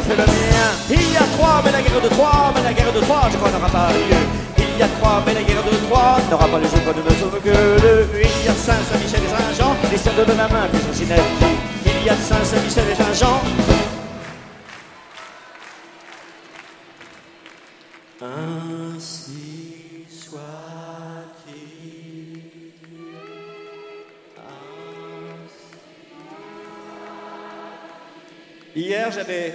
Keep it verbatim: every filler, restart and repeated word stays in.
fait le mien. Il y a trois, mais la guerre de trois, mais la guerre de trois, je crois n'aura pas lieu. Il y a trois, mais la guerre de trois n'aura pas lieu, je crois nous ne sommes que deux. Il y a Saint Saint-Michel et Saint-Jean, ils sont deux de la main, puis sont si nets. Il y a Saint Saint-Michel et Saint-Jean. Ainsi soit-il. Hier, j'avais